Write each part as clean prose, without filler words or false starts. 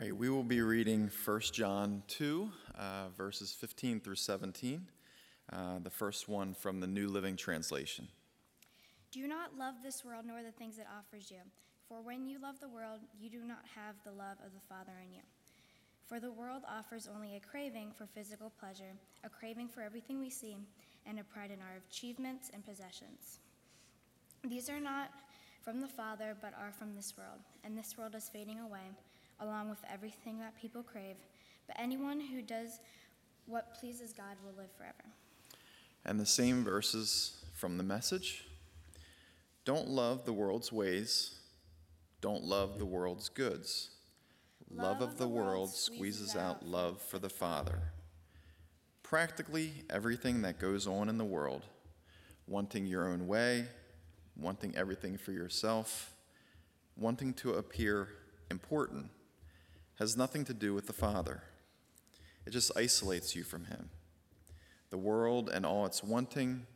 All right, we will be reading 1 John 2, verses 15 through 17, the first one from the New Living Translation. Do not love this world nor the things it offers you. For when you love the world, you do not have the love of the Father in you. For the world offers only a craving for physical pleasure, a craving for everything we see, and a pride in our achievements and possessions. These are not from the Father, but are from this world, and this world is fading away, along with everything that people crave. But anyone who does what pleases God will live forever. And the same verses from the Message. Don't love the world's ways. Don't love the world's goods. Love of the world squeezes out love for the Father. Practically everything that goes on in the world, wanting your own way, wanting everything for yourself, wanting to appear important, has nothing to do with the Father. It just isolates you from him. The world and all its wanting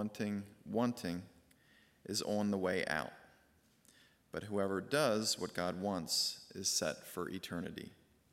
is on the way out. But whoever does what God wants is set for eternity.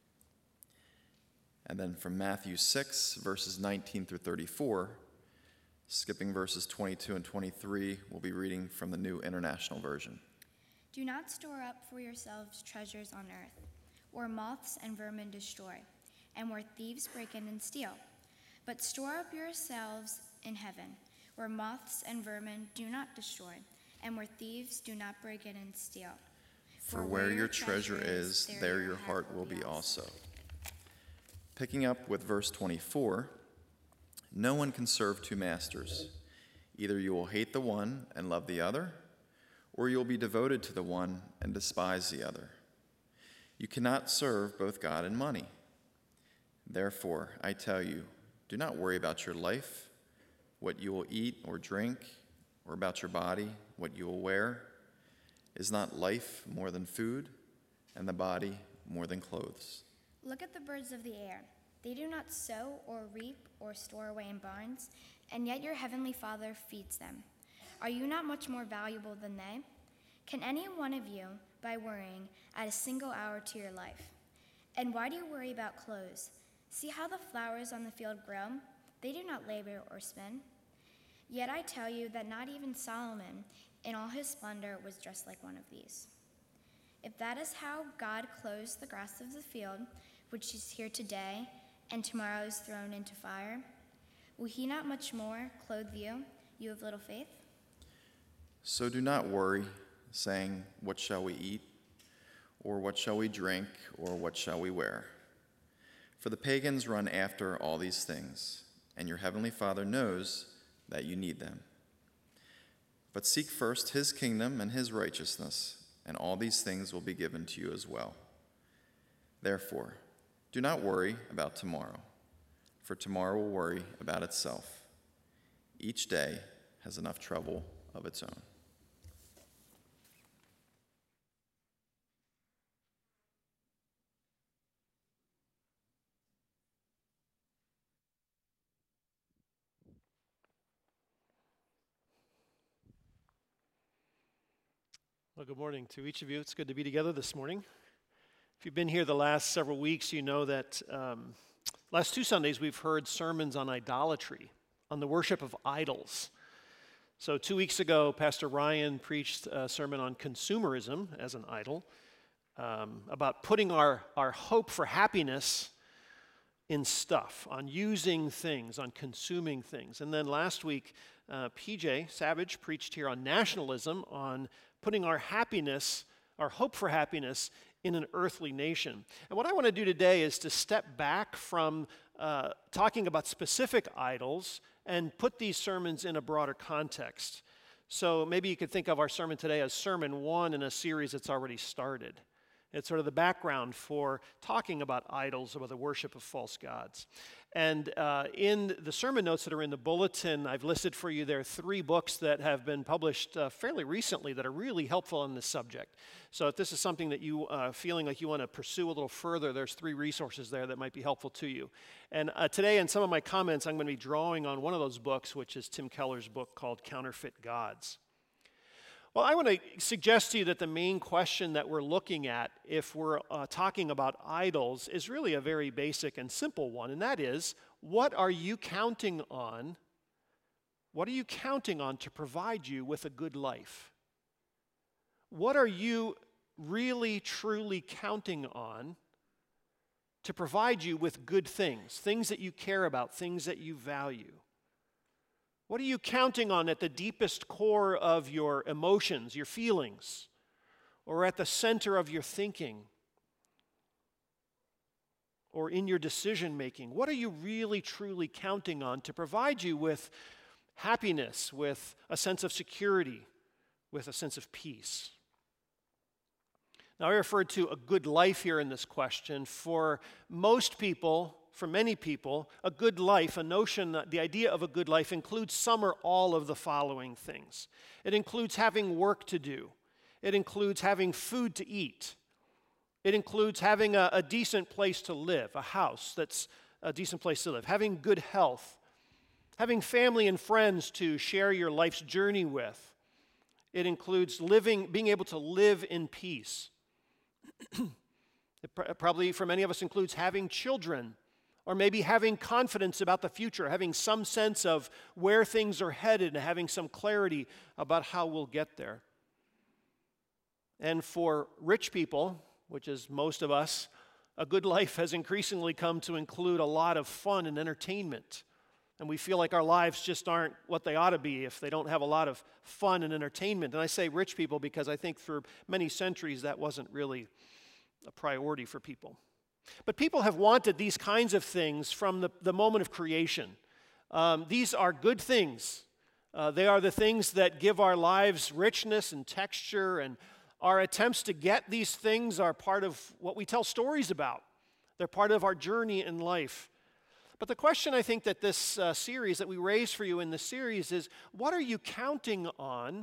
And then from Matthew 6, verses 19 through 34, skipping verses 22 and 23, we'll be reading from the New International Version. Do not store up for yourselves treasures on earth, where moths and vermin destroy, and where thieves break in and steal. But store up yourselves in heaven, where moths and vermin do not destroy, and where thieves do not break in and steal. For where your treasure is, there your heart will be also. Picking up with verse 24, no one can serve two masters. Either you will hate the one and love the other, or you will be devoted to the one and despise the other. You cannot serve both God and money. Therefore, I tell you, do not worry about your life, what you will eat or drink, or about your body, what you will wear. Is not life more than food, and the body more than clothes? Look at the birds of the air. They do not sow or reap or store away in barns, and yet your heavenly Father feeds them. Are you not much more valuable than they? Can any one of you, by worrying, add a single hour to your life? And why do you worry about clothes? See how the flowers on the field grow? They do not labor or spin. Yet I tell you that not even Solomon, in all his splendor, was dressed like one of these. If that is how God clothes the grass of the field, which is here today, and tomorrow is thrown into fire, will he not much more clothe you, you of little faith? So do not worry, saying, what shall we eat? Or what shall we drink? Or what shall we wear? For the pagans run after all these things, and your heavenly Father knows that you need them. But seek first his kingdom and his righteousness, and all these things will be given to you as well. Therefore, do not worry about tomorrow, for tomorrow will worry about itself. Each day has enough trouble of its own. Well, good morning to each of you. It's good to be together this morning. If you've been here the last several weeks, you know that last two Sundays we've heard sermons on idolatry, on the worship of idols. So 2 weeks ago, Pastor Ryan preached a sermon on consumerism as an idol, about putting our hope for happiness in stuff, on using things, on consuming things. And then last week, PJ Savage preached here on nationalism, on putting our happiness, our hope for happiness, in an earthly nation. And what I want to do today is to step back from talking about specific idols and put these sermons in a broader context. So maybe you could think of our sermon today as sermon 1 in a series that's already started. It's sort of the background for talking about idols, about the worship of false gods. And in the sermon notes that are in the bulletin, I've listed for you there 3 books that have been published fairly recently that are really helpful on this subject. So if this is something that you feeling like you want to pursue a little further, there's 3 resources there that might be helpful to you. And today in some of my comments, I'm going to be drawing on one of those books, which is Tim Keller's book called Counterfeit Gods. Well, I want to suggest to you that the main question that we're looking at if we're talking about idols is really a very basic and simple one, and that is, what are you counting on? What are you counting on to provide you with a good life? What are you really, truly counting on to provide you with good things, things that you care about, things that you value? What are you counting on at the deepest core of your emotions, your feelings, or at the center of your thinking, or in your decision making? What are you really, truly counting on to provide you with happiness, with a sense of security, with a sense of peace? Now, I referred to a good life here in this question. For most people, for many people, a good life, a notion, the idea of a good life includes some or all of the following things. It includes having work to do. It includes having food to eat. It includes having a decent place to live, a house that's a decent place to live, having good health, having family and friends to share your life's journey with. It includes being able to live in peace. It probably, for many of us, includes having children, or maybe having confidence about the future, having some sense of where things are headed, and having some clarity about how we'll get there. And for rich people, which is most of us, a good life has increasingly come to include a lot of fun and entertainment. And we feel like our lives just aren't what they ought to be if they don't have a lot of fun and entertainment. And I say rich people because I think for many centuries that wasn't really a priority for people. But people have wanted these kinds of things from the moment of creation. These are good things. They are the things that give our lives richness and texture, and our attempts to get these things are part of what we tell stories about. They're part of our journey in life. But the question I think that this series, that we raise for you in this series, is what are you counting on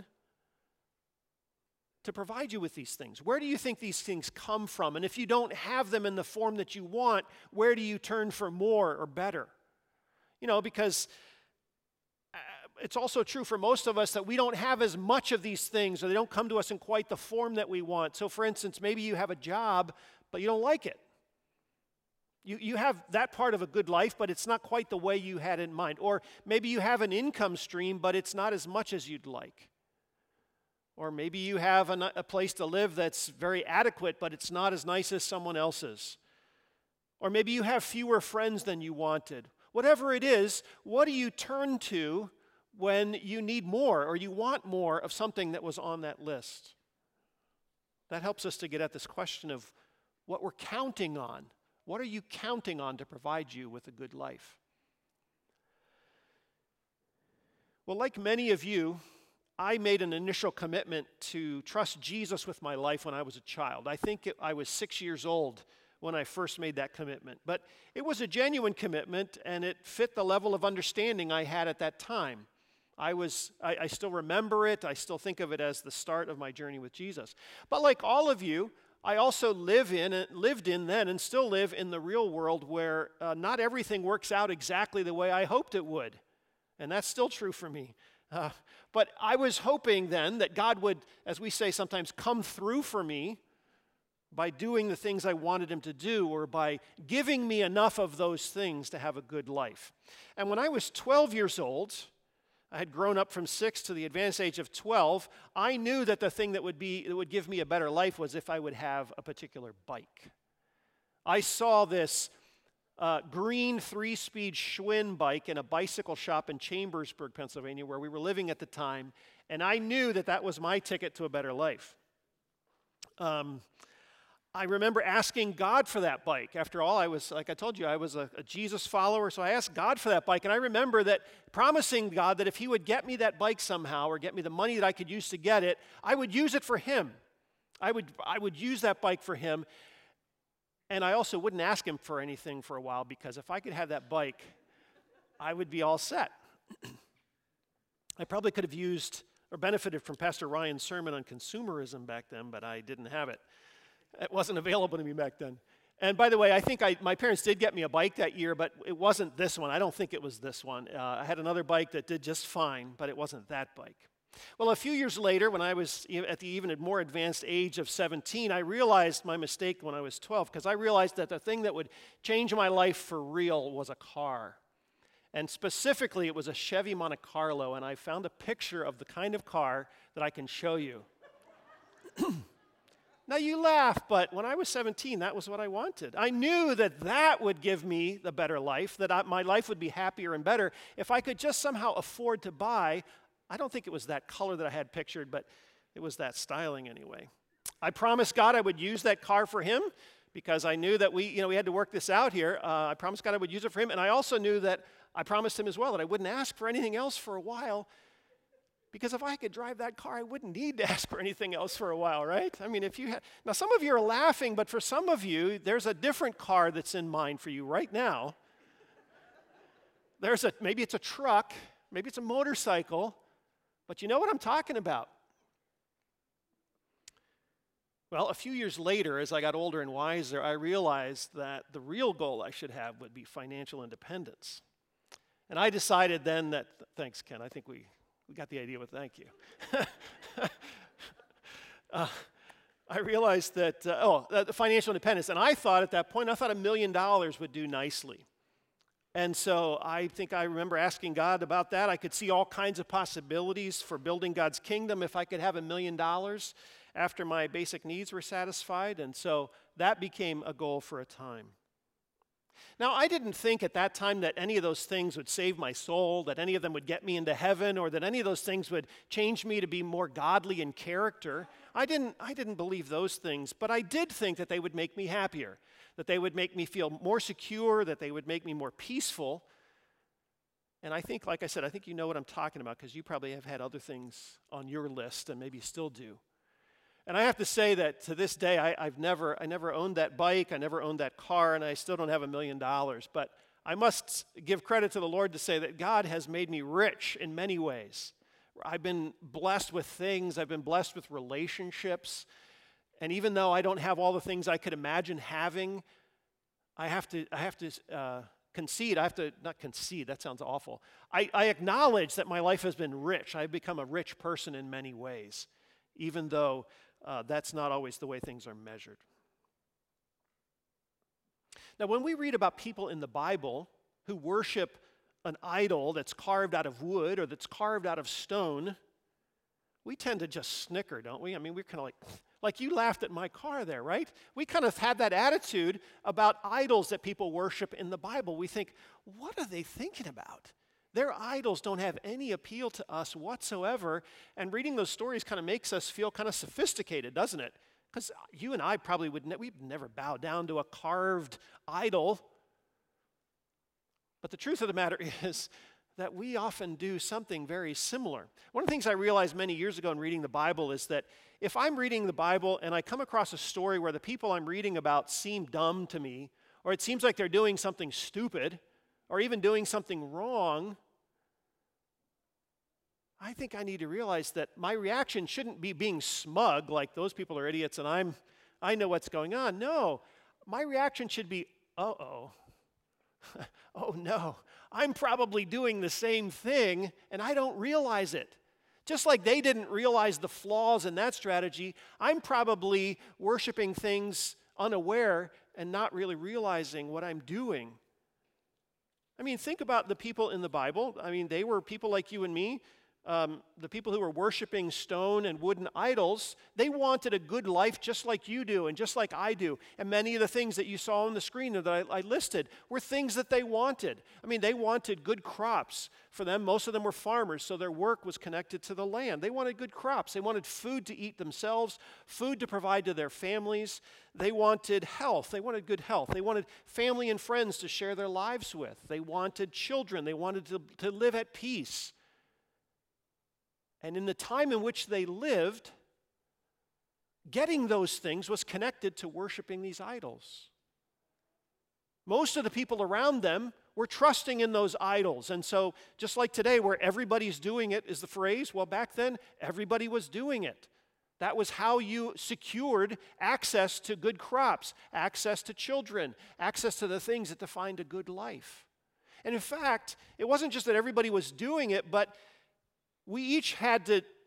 to provide you with these things? Where do you think these things come from? And if you don't have them in the form that you want, where do you turn for more or better? You know, because it's also true for most of us that we don't have as much of these things, or they don't come to us in quite the form that we want. So for instance, maybe you have a job, but you don't like it. You have that part of a good life, but it's not quite the way you had in mind. Or maybe you have an income stream, but it's not as much as you'd like. Or maybe you have a place to live that's very adequate, but it's not as nice as someone else's. Or maybe you have fewer friends than you wanted. Whatever it is, what do you turn to when you need more or you want more of something that was on that list? That helps us to get at this question of what we're counting on. What are you counting on to provide you with a good life? Well, like many of you, I made an initial commitment to trust Jesus with my life when I was a child. I think I was 6 years old when I first made that commitment. But it was a genuine commitment, and it fit the level of understanding I had at that time. I still remember it. I still think of it as the start of my journey with Jesus. But like all of you, I also lived in then and still live in the real world where not everything works out exactly the way I hoped it would. And that's still true for me. But I was hoping then that God would, as we say sometimes, come through for me by doing the things I wanted him to do, or by giving me enough of those things to have a good life. And when I was 12 years old, I had grown up from 6 to the advanced age of 12, I knew that the thing that would give me a better life was if I would have a particular bike. I saw this green 3-speed Schwinn bike in a bicycle shop in Chambersburg, Pennsylvania, where we were living at the time, and I knew that that was my ticket to a better life. I remember asking God for that bike. After all, like I told you, I was a Jesus follower, so I asked God for that bike, and I remember that promising God that if he would get me that bike somehow, or get me the money that I could use to get it, I would use it for him. I would use that bike for him. And I also wouldn't ask him for anything for a while, because if I could have that bike, I would be all set. I probably could have used or benefited from Pastor Ryan's sermon on consumerism back then, but I didn't have it. It wasn't available to me back then. And by the way, I think my parents did get me a bike that year, but it wasn't this one. I don't think it was this one. I had another bike that did just fine, but it wasn't that bike. Well, a few years later, when I was at the even more advanced age of 17, I realized my mistake when I was 12, because I realized that the thing that would change my life for real was a car. And specifically, it was a Chevy Monte Carlo, and I found a picture of the kind of car that I can show you. Now, you laugh, but when I was 17, that was what I wanted. I knew that that would give me the better life, that my life would be happier and better if I could just somehow afford to buy. I don't think it was that color that I had pictured, but it was that styling anyway. I promised God I would use that car for Him, because I knew that we had to work this out here. I promised God I would use it for Him, and I also knew that I promised Him as well that I wouldn't ask for anything else for a while, because if I could drive that car, I wouldn't need to ask for anything else for a while, right? I mean, now some of you are laughing, but for some of you, there's a different car that's in mind for you right now. Maybe it's a truck, maybe it's a motorcycle, but you know what I'm talking about. Well, a few years later, as I got older and wiser, I realized that the real goal I should have would be financial independence. And I decided then that, thanks, Ken, I think we got the idea, but thank you. I realized that, the financial independence, and I thought at that point, $1 million would do nicely. And so I think I remember asking God about that. I could see all kinds of possibilities for building God's kingdom if I could have $1 million after my basic needs were satisfied, and so that became a goal for a time. Now, I didn't think at that time that any of those things would save my soul, that any of them would get me into heaven, or that any of those things would change me to be more godly in character. I didn't believe those things, but I did think that they would make me happier, that they would make me feel more secure, that they would make me more peaceful. And I think, like I said, I think you know what I'm talking about, because you probably have had other things on your list and maybe still do. And I have to say that to this day, I never owned that bike, I never owned that car, and I still don't have $1 million. But I must give credit to the Lord to say that God has made me rich in many ways. I've been blessed with things, I've been blessed with relationships, and even though I don't have all the things I could imagine having, I have to concede, not concede, that sounds awful. I acknowledge that my life has been rich. I've become a rich person in many ways, even though that's not always the way things are measured. Now, when we read about people in the Bible who worship an idol that's carved out of wood or that's carved out of stone, we tend to just snicker, don't we? I mean, we're kind of like you laughed at my car there, right? We kind of had that attitude about idols that people worship in the Bible. We think, what are they thinking about? Their idols don't have any appeal to us whatsoever, and reading those stories kind of makes us feel kind of sophisticated, doesn't it? Because you and I probably we'd never bow down to a carved idol. But the truth of the matter is that we often do something very similar. One of the things I realized many years ago in reading the Bible is that if I'm reading the Bible and I come across a story where the people I'm reading about seem dumb to me, or it seems like they're doing something stupid, or even doing something wrong, I think I need to realize that my reaction shouldn't be being smug, like those people are idiots and I know what's going on. No, my reaction should be, uh-oh. Oh no, I'm probably doing the same thing and I don't realize it. Just like they didn't realize the flaws in that strategy, I'm probably worshiping things unaware and not really realizing what I'm doing. I mean, think about the people in the Bible. I mean, they were people like you and me. The people who were worshiping stone and wooden idols, they wanted a good life just like you do and just like I do. And many of the things that you saw on the screen that I listed were things that they wanted. I mean, they wanted good crops. For them, most of them were farmers, so their work was connected to the land. They wanted good crops. They wanted food to eat themselves, food to provide to their families. They wanted health. They wanted good health. They wanted family and friends to share their lives with. They wanted children. They wanted to live at peace. And in the time in which they lived, getting those things was connected to worshiping these idols. Most of the people around them were trusting in those idols. And so, just like today, where everybody's doing it is the phrase, well, back then, everybody was doing it. That was how you secured access to good crops, access to children, access to the things that defined a good life. And in fact, it wasn't just that everybody was doing it, but we each had to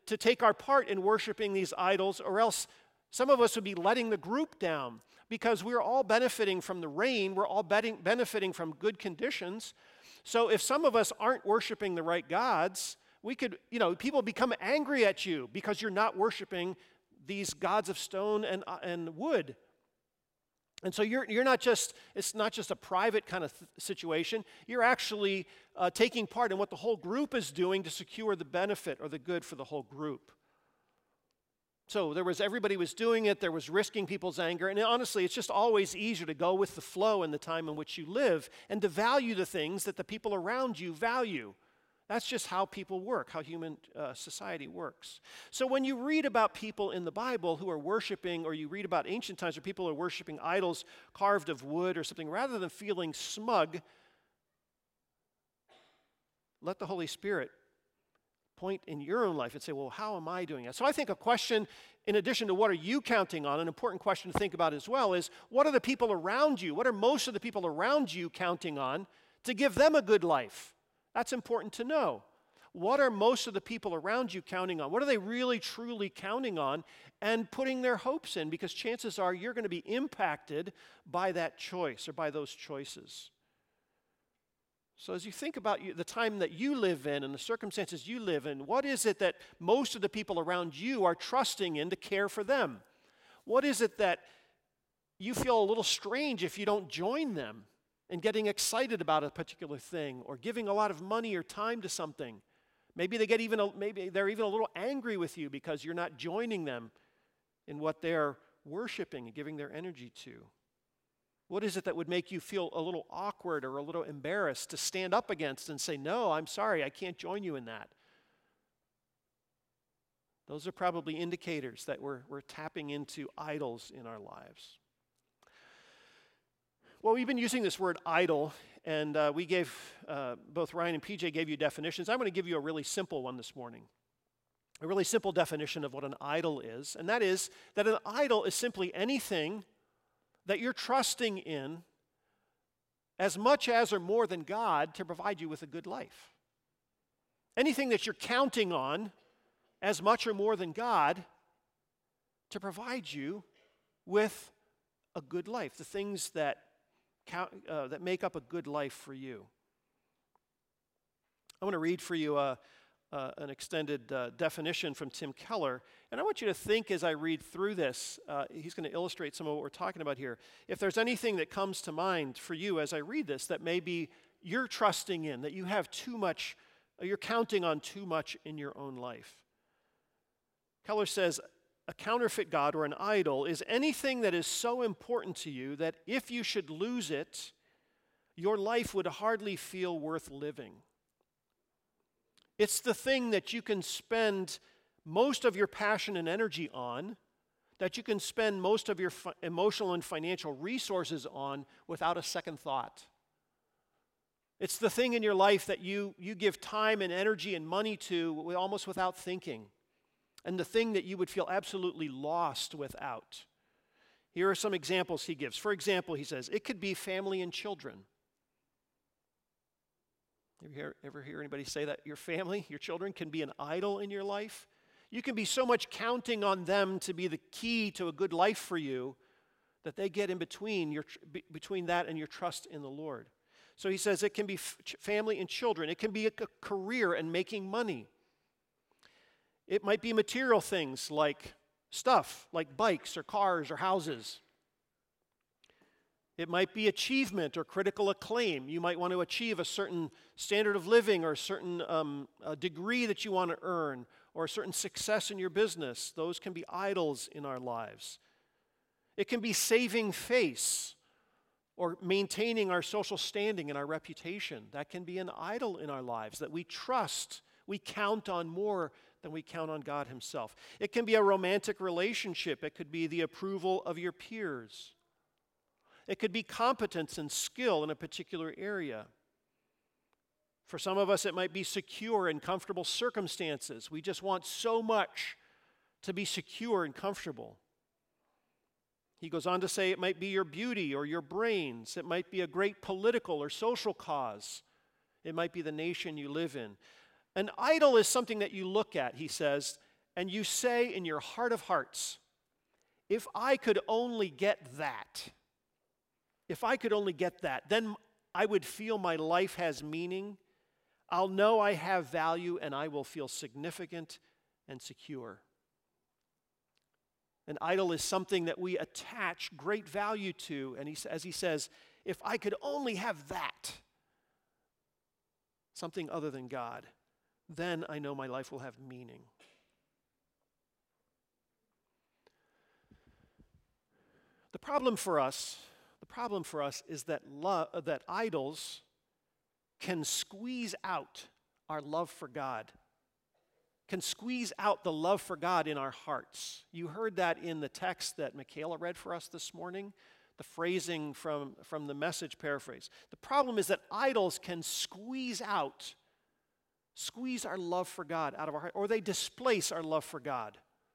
to take our part in worshiping these idols, or else some of us would be letting the group down because we're all benefiting from the rain. We're all benefiting from good conditions. So if some of us aren't worshiping the right gods, we could, people become angry at you because you're not worshiping these gods of stone and wood. And so you're not just, it's not just a private kind of situation. You're actually taking part in what the whole group is doing to secure the benefit or the good for the whole group. So everybody was doing it, there was risking people's anger, and honestly, it's just always easier to go with the flow in the time in which you live and to value the things that the people around you value. That's just how people work, how human society works. So when you read about people in the Bible who are worshiping, or you read about ancient times where people are worshiping idols carved of wood or something, rather than feeling smug, let the Holy Spirit point in your own life and say, well, how am I doing that? So I think a question, in addition to what are you counting on, an important question to think about as well is, what are the people around you, what are most of the people around you counting on to give them a good life? That's important to know. What are most of the people around you counting on? What are they really, truly counting on and putting their hopes in? Because chances are you're going to be impacted by that choice or by those choices. So as you think about the time that you live in and the circumstances you live in, what is it that most of the people around you are trusting in to care for them? What is it that you feel a little strange if you don't join them in getting excited about a particular thing or giving a lot of money or time to something? Maybe they're even a little angry with you because you're not joining them in what they're worshiping and giving their energy to. What is it that would make you feel a little awkward or a little embarrassed to stand up against and say, no, I'm sorry, I can't join you in that? Those are probably indicators that we're tapping into idols in our lives. Well, we've been using this word idol, and we gave, both Ryan and PJ gave you definitions. I'm going to give you a really simple one this morning. A really simple definition of what an idol is, and that is that an idol is simply anything that you're trusting in as much as or more than God to provide you with a good life. Anything that you're counting on as much or more than God to provide you with a good life, the things that make up a good life for you. I want to read for you an extended definition from Tim Keller, and I want you to think as I read through this. He's going to illustrate some of what we're talking about here. If there's anything that comes to mind for you as I read this that maybe you're trusting in, that you have too much, you're counting on too much in your own life. Keller says, a counterfeit god or an idol is anything that is so important to you that if you should lose it, your life would hardly feel worth living. It's the thing that you can spend most of your passion and energy on, that you can spend most of your emotional and financial resources on without a second thought. It's the thing in your life that you give time and energy and money to almost without thinking, and the thing that you would feel absolutely lost without. Here are some examples he gives. For example, he says, it could be family and children. Ever hear anybody say that your family, your children can be an idol in your life? You can be so much counting on them to be the key to a good life for you that they get in between that and your trust in the Lord. So he says it can be family and children. It can be a career and making money. It might be material things like stuff, like bikes or cars or houses. It might be achievement or critical acclaim. You might want to achieve a certain standard of living or a certain degree that you want to earn or a certain success in your business. Those can be idols in our lives. It can be saving face or maintaining our social standing and our reputation. That can be an idol in our lives that we trust, we count on more than we count on God himself. It can be a romantic relationship. It could be the approval of your peers. It could be competence and skill in a particular area. For some of us, it might be secure and comfortable circumstances. We just want so much to be secure and comfortable. He goes on to say it might be your beauty or your brains. It might be a great political or social cause. It might be the nation you live in. An idol is something that you look at, he says, and you say in your heart of hearts, if I could only get that, if I could only get that, then I would feel my life has meaning. I'll know I have value, and I will feel significant and secure. An idol is something that we attach great value to, and as he says, if I could only have that, something other than God, then I know my life will have meaning. The problem for us is that that idols can squeeze out our love for God, can squeeze out the love for God in our hearts. You heard that in the text that Michaela read for us this morning, the phrasing from the Message paraphrase. The problem is that idols can squeeze our love for God out of our heart, or they displace our love for God.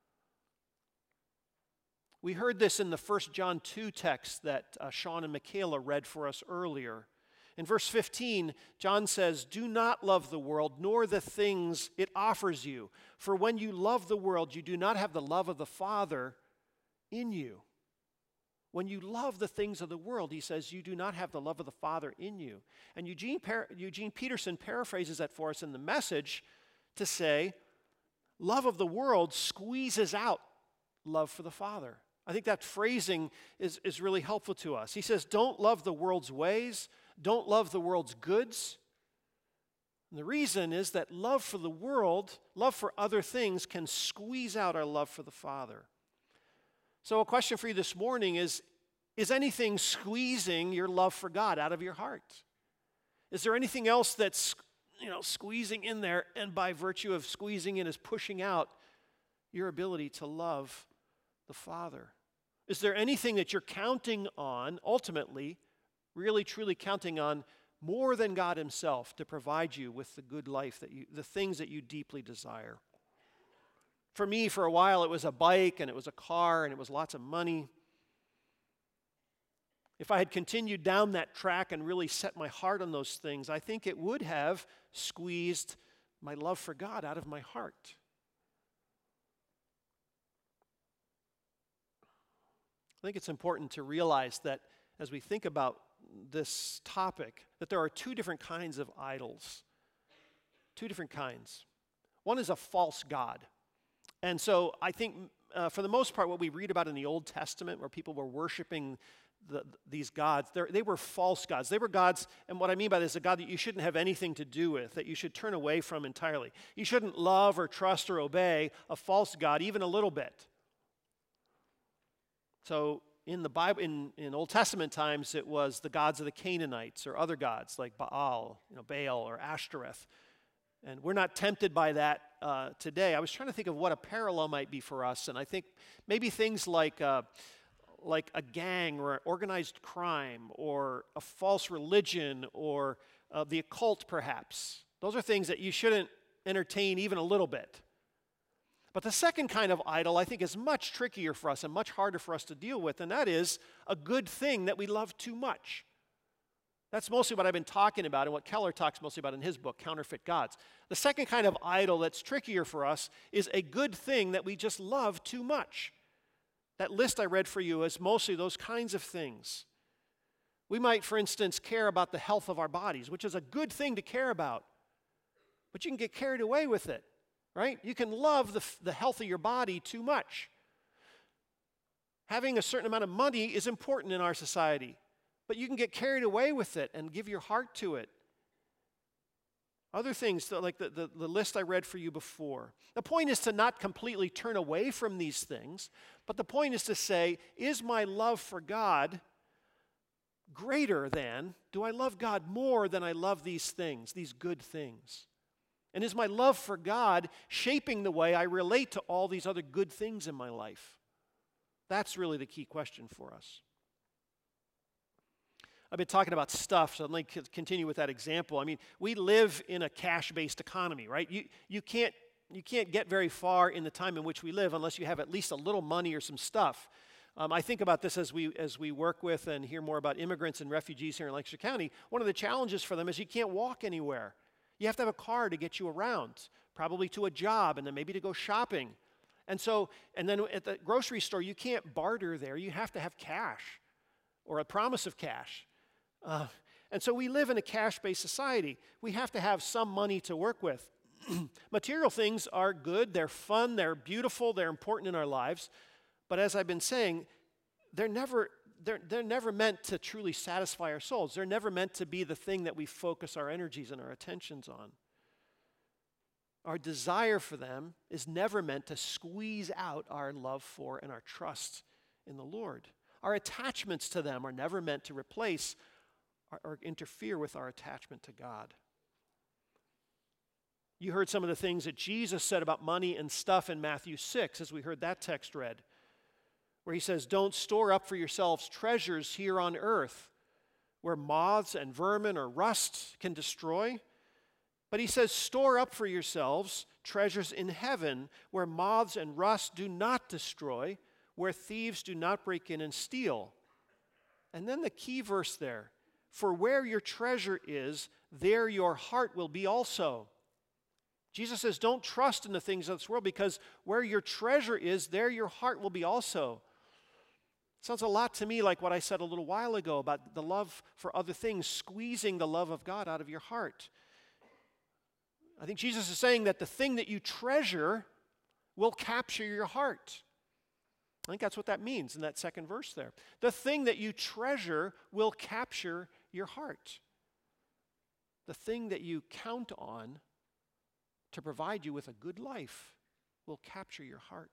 We heard this in the 1 John 2 text that Sean and Michaela read for us earlier. In verse 15, John says, "Do not love the world, nor the things it offers you. For when you love the world, you do not have the love of the Father in you." When you love the things of the world, he says, you do not have the love of the Father in you. And Eugene Peterson paraphrases that for us in the Message to say, love of the world squeezes out love for the Father. I think that phrasing is really helpful to us. He says, don't love the world's ways, don't love the world's goods. And the reason is that love for the world, love for other things, can squeeze out our love for the Father. So a question for you this morning is anything squeezing your love for God out of your heart? Is there anything else that's squeezing in there, and by virtue of squeezing in is pushing out your ability to love the Father? Is there anything that you're counting on, ultimately, really truly counting on more than God himself to provide you with the good life, the things that you deeply desire? For me, for a while, it was a bike, and it was a car, and it was lots of money. If I had continued down that track and really set my heart on those things, I think it would have squeezed my love for God out of my heart. I think it's important to realize that as we think about this topic, that there are two different kinds of idols. Two different kinds. One is a false god. And so I think, for the most part, what we read about in the Old Testament, where people were worshiping these gods, they were false gods. They were gods, and what I mean by this is a God that you shouldn't have anything to do with, that you should turn away from entirely. You shouldn't love or trust or obey a false god even a little bit. So in the Bible, in Old Testament times, it was the gods of the Canaanites or other gods like Baal or Ashtoreth. And we're not tempted by that today. I was trying to think of what a parallel might be for us, and I think maybe things like a gang or organized crime or a false religion or the occult, perhaps. Those are things that you shouldn't entertain even a little bit. But the second kind of idol, I think, is much trickier for us and much harder for us to deal with, and that is a good thing that we love too much. That's mostly what I've been talking about and what Keller talks mostly about in his book, Counterfeit Gods. The second kind of idol that's trickier for us is a good thing that we just love too much. That list I read for you is mostly those kinds of things. We might, for instance, care about the health of our bodies, which is a good thing to care about, but you can get carried away with it, right? You can love the health of your body too much. Having a certain amount of money is important in our society, but you can get carried away with it and give your heart to it. Other things, like the list I read for you before. The point is to not completely turn away from these things, but the point is to say, is my love for God greater than, do I love God more than I love these things, these good things? And is my love for God shaping the way I relate to all these other good things in my life? That's really the key question for us. I've been talking about stuff, so I'd like to continue with that example. I mean, we live in a cash-based economy, right? You can't get very far in the time in which we live unless you have at least a little money or some stuff. I think about this as we work with and hear more about immigrants and refugees here in Lancaster County. One of the challenges for them is you can't walk anywhere. You have to have a car to get you around, probably to a job and then maybe to go shopping. And then at the grocery store, you can't barter there. You have to have cash or a promise of cash. And so we live in a cash-based society. We have to have some money to work with. Material things are good, they're fun, they're beautiful, they're important in our lives. But as I've been saying, they're never meant to truly satisfy our souls. They're never meant to be the thing that we focus our energies and our attentions on. Our desire for them is never meant to squeeze out our love for and our trust in the Lord. Our attachments to them are never meant to replace or interfere with our attachment to God. You heard some of the things that Jesus said about money and stuff in Matthew 6 as we heard that text read, where he says, "Don't store up for yourselves treasures here on earth where moths and vermin or rust can destroy." But he says, "Store up for yourselves treasures in heaven where moths and rust do not destroy, where thieves do not break in and steal." And then the key verse there, "For where your treasure is, there your heart will be also." Jesus says, don't trust in the things of this world, because where your treasure is, there your heart will be also. Sounds a lot to me like what I said a little while ago about the love for other things, squeezing the love of God out of your heart. I think Jesus is saying that the thing that you treasure will capture your heart. I think that's what that means in that second verse there. The thing that you treasure will capture your heart. The thing that you count on to provide you with a good life will capture your heart.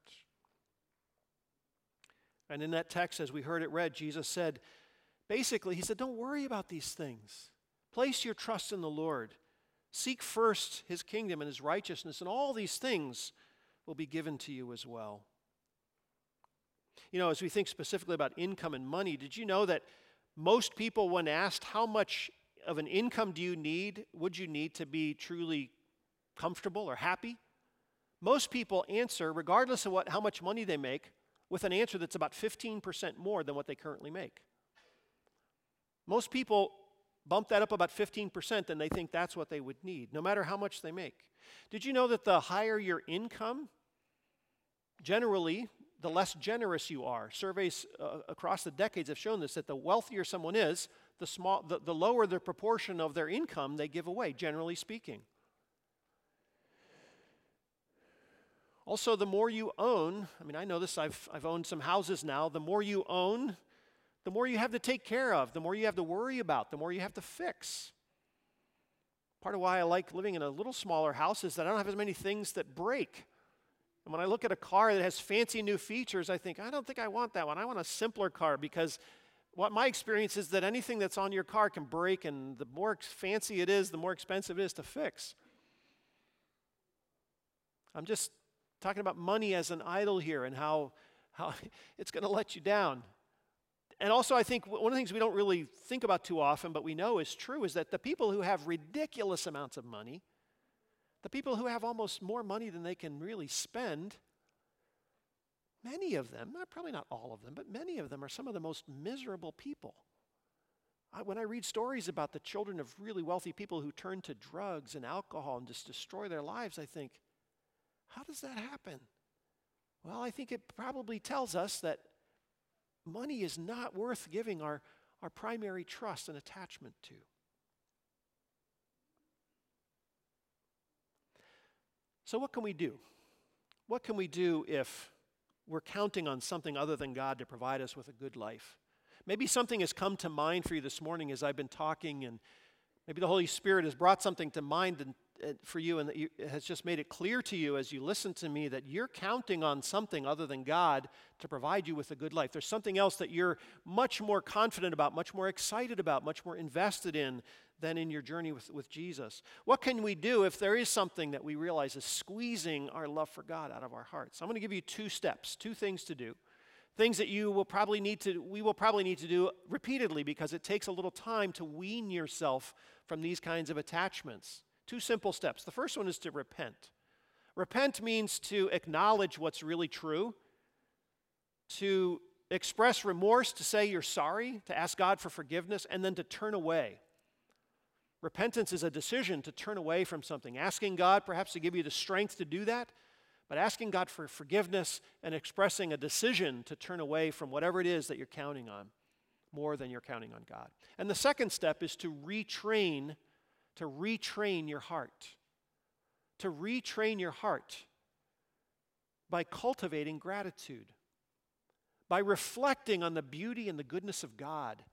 And in that text, as we heard it read, Jesus said, basically, he said, don't worry about these things. Place your trust in the Lord. Seek first his kingdom and his righteousness, and all these things will be given to you as well. You know, as we think specifically about income and money, did you know that most people, when asked how much of an income would you need to be truly comfortable or happy? Most people answer, regardless of how much money they make, with an answer that's about 15% more than what they currently make. Most people bump that up about 15% and they think that's what they would need, no matter how much they make. Did you know that the higher your income, generally, the less generous you are? Surveys across the decades have shown this, that the wealthier someone is, the lower the proportion of their income they give away, generally speaking. Also, the more you own, I know this, I've owned some houses now, the more you own, the more you have to take care of, the more you have to worry about, the more you have to fix. Part of why I like living in a little smaller house is that I don't have as many things that break. And when I look at a car that has fancy new features, I think, I don't think I want that one. I want a simpler car, because what my experience is that anything that's on your car can break, and the more fancy it is, the more expensive it is to fix. I'm just talking about money as an idol here and how it's going to let you down. And also, I think one of the things we don't really think about too often, but we know is true, is that the people who have ridiculous amounts of money, the people who have almost more money than they can really spend, many of them, probably not all of them, but many of them are some of the most miserable people. When I read stories about the children of really wealthy people who turn to drugs and alcohol and just destroy their lives, I think, how does that happen? Well, I think it probably tells us that money is not worth giving our primary trust and attachment to. So what can we do? What can we do if we're counting on something other than God to provide us with a good life? Maybe something has come to mind for you this morning as I've been talking, and maybe the Holy Spirit has brought something to mind for you, and it has just made it clear to you as you listen to me that you're counting on something other than God to provide you with a good life. There's something else that you're much more confident about, much more excited about, much more invested in than in your journey with Jesus. What can we do if there is something that we realize is squeezing our love for God out of our hearts? I'm going to give you 2 steps, 2 things to do. Things that we will probably need to do repeatedly, because it takes a little time to wean yourself from these kinds of attachments. 2 simple steps. The first one is to repent. Repent means to acknowledge what's really true, to express remorse, to say you're sorry, to ask God for forgiveness, and then to turn away. Repentance is a decision to turn away from something, asking God perhaps to give you the strength to do that, but asking God for forgiveness and expressing a decision to turn away from whatever it is that you're counting on more than you're counting on God. And the second step is to retrain your heart. To retrain your heart by cultivating gratitude, by reflecting on the beauty and the goodness of God,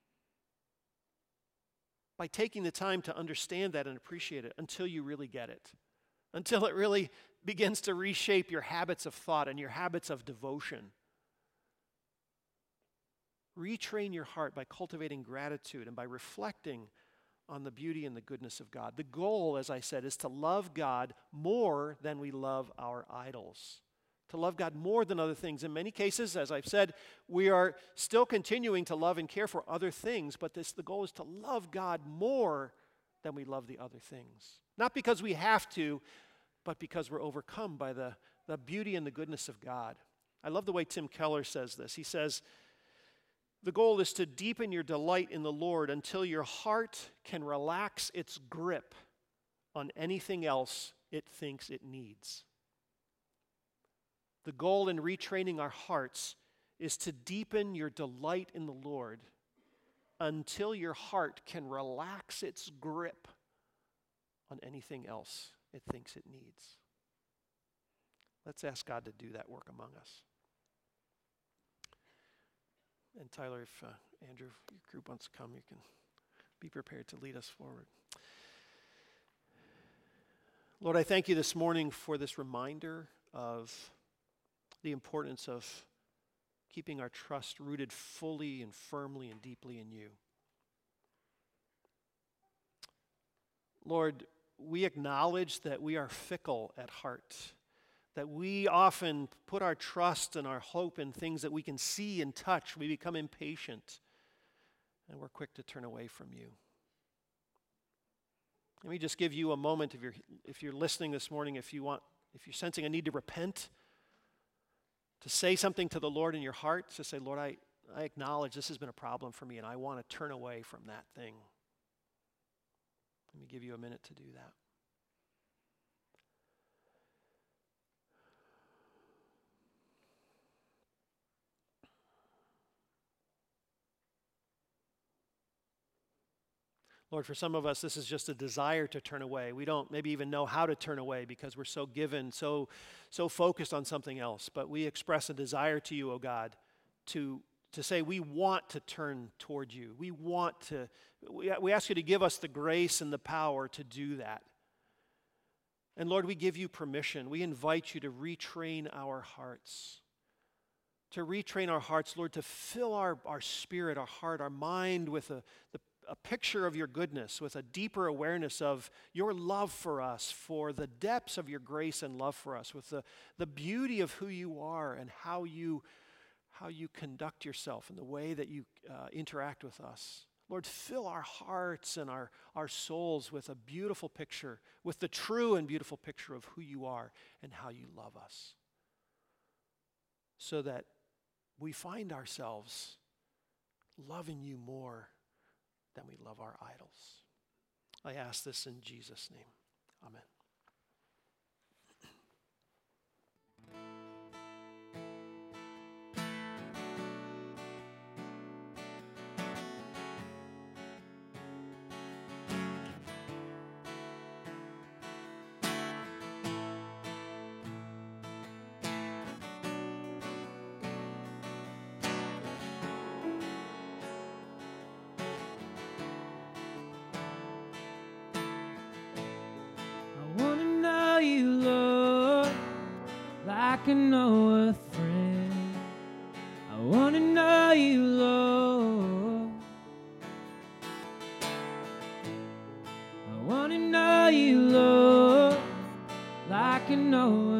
by taking the time to understand that and appreciate it until you really get it, until it really begins to reshape your habits of thought and your habits of devotion. Retrain your heart by cultivating gratitude and by reflecting on the beauty and the goodness of God. The goal, as I said, is to love God more than we love our idols. To love God more than other things. In many cases, as I've said, we are still continuing to love and care for other things, but the goal is to love God more than we love the other things. Not because we have to, but because we're overcome by the beauty and the goodness of God. I love the way Tim Keller says this. He says, the goal is to deepen your delight in the Lord until your heart can relax its grip on anything else it thinks it needs. The goal in retraining our hearts is to deepen your delight in the Lord until your heart can relax its grip on anything else it thinks it needs. Let's ask God to do that work among us. And Tyler, if Andrew, your group wants to come, you can be prepared to lead us forward. Lord, I thank you this morning for this reminder of the importance of keeping our trust rooted fully and firmly and deeply in you. Lord, we acknowledge that we are fickle at heart, that we often put our trust and our hope in things that we can see and touch. We become impatient, and we're quick to turn away from you. Let me just give you a moment, if you're listening this morning, if you're sensing a need to repent, to say something to the Lord in your heart, to say, Lord, I acknowledge this has been a problem for me, and I want to turn away from that thing. Let me give you a minute to do that. Lord, for some of us, this is just a desire to turn away. We don't maybe even know how to turn away because we're so given, so focused on something else. But we express a desire to you, O God, to say we want to turn toward you. We ask you to give us the grace and the power to do that. And Lord, we give you permission. We invite you to retrain our hearts. To retrain our hearts, Lord, to fill our spirit, our heart, our mind with a picture of your goodness, with a deeper awareness of your love for us, for the depths of your grace and love for us, with the beauty of who you are and how you conduct yourself and the way that you interact with us. Lord, fill our hearts and our souls with a beautiful picture, with the true and beautiful picture of who you are and how you love us, so that we find ourselves loving you more than we love our idols. I ask this in Jesus' name. Amen. I know a friend. I want to know you, Lord. I want to know you, Lord, like I know